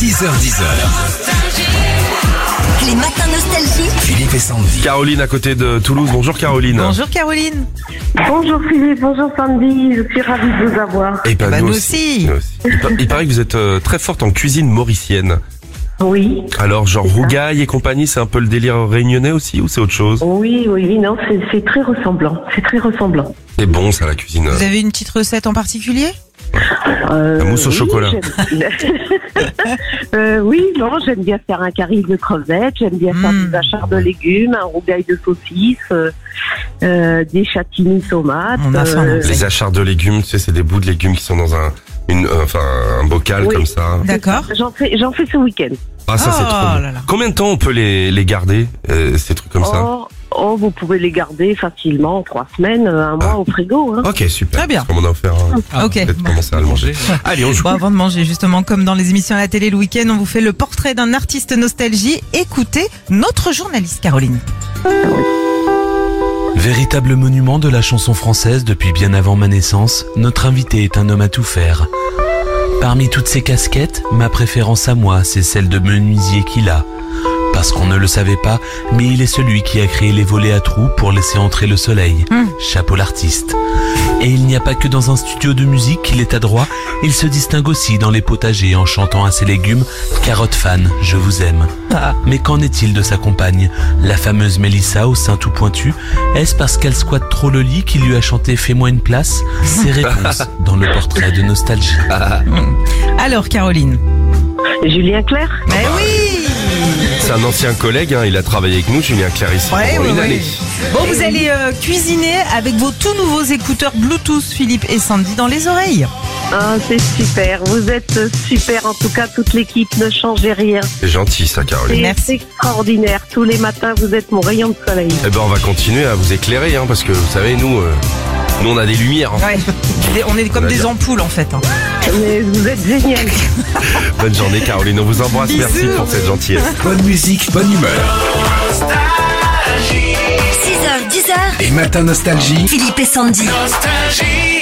6h10. Les matins nostalgie. Philippe et Sandy. Caroline à côté de Toulouse. Bonjour Caroline. Bonjour Caroline. Bonjour Philippe, bonjour Sandy, je suis ravie de vous avoir. Et ben, nous aussi. Nous aussi. Il paraît que vous êtes très forte en cuisine mauricienne. Oui. Alors genre rougaille et compagnie, c'est un peu le délire réunionnais aussi ou c'est autre chose? Oui, non, c'est très ressemblant, C'est bon ça la cuisine. Vous avez une petite recette en particulier? La mousse au chocolat. J'aime bien faire un curry de crevettes, j'aime bien faire des achars de légumes, un rougail de saucisses, des châtaigniers tomates. On a faim, Les achars de légumes, tu sais, c'est des bouts de légumes qui sont dans un bocal Oui. comme ça. D'accord. J'en fais ce week-end. Ah ça c'est trop bon. là là. Combien de temps on peut les garder, ces trucs comme ça? Vous pouvez les garder facilement 3 semaines, un mois au frigo. Hein. Ok, super. Très bien. Parce qu'on m'en a offert un. Ok. Peut-être commencer à le manger. Allez, on joue. Bon, avant de manger, justement, comme dans les émissions à la télé le week-end, on vous fait le portrait d'un artiste nostalgie. Écoutez notre journaliste Caroline. Véritable monument de la chanson française depuis bien avant ma naissance, notre invité est un homme à tout faire. Parmi toutes ses casquettes, ma préférence à moi, c'est celle de menuisier qu'il a. Parce qu'on ne le savait pas, mais il est celui qui a créé les volets à trous pour laisser entrer le soleil. Chapeau l'artiste. Et il n'y a pas que dans un studio de musique qu'il est adroit, il se distingue aussi dans les potagers en chantant à ses légumes « Carotte fan, je vous aime ». Mais qu'en est-il de sa compagne, la fameuse Mélissa au sein tout pointu? Est-ce parce qu'elle squatte trop le lit qu'il lui a chanté « Fais-moi une place » Ses réponses dans le portrait de nostalgie. Alors Caroline. Julien Clerc. Mais oui. C'est un ancien collègue, hein, il a travaillé avec nous, Julien Clarisse, pendant une année. Bon, vous allez cuisiner avec vos tout nouveaux écouteurs Bluetooth Philippe et Sandy dans les oreilles. Ah, c'est super, vous êtes super, en tout cas toute l'équipe, ne changez rien. C'est gentil ça, Caroline. Merci. C'est extraordinaire, tous les matins vous êtes mon rayon de soleil. Eh ben, on va continuer à vous éclairer, hein, parce que vous savez, nous on a des lumières. Hein. Ouais. On est comme On a des bien. ampoules en fait. Hein. Mais vous êtes génial. Bonne journée, Caroline, on vous embrasse, merci pour cette gentillesse. Bonne musique, bonne humeur. 6h10. Les matins nostalgie. Philippe et Sandy. Nostalgie.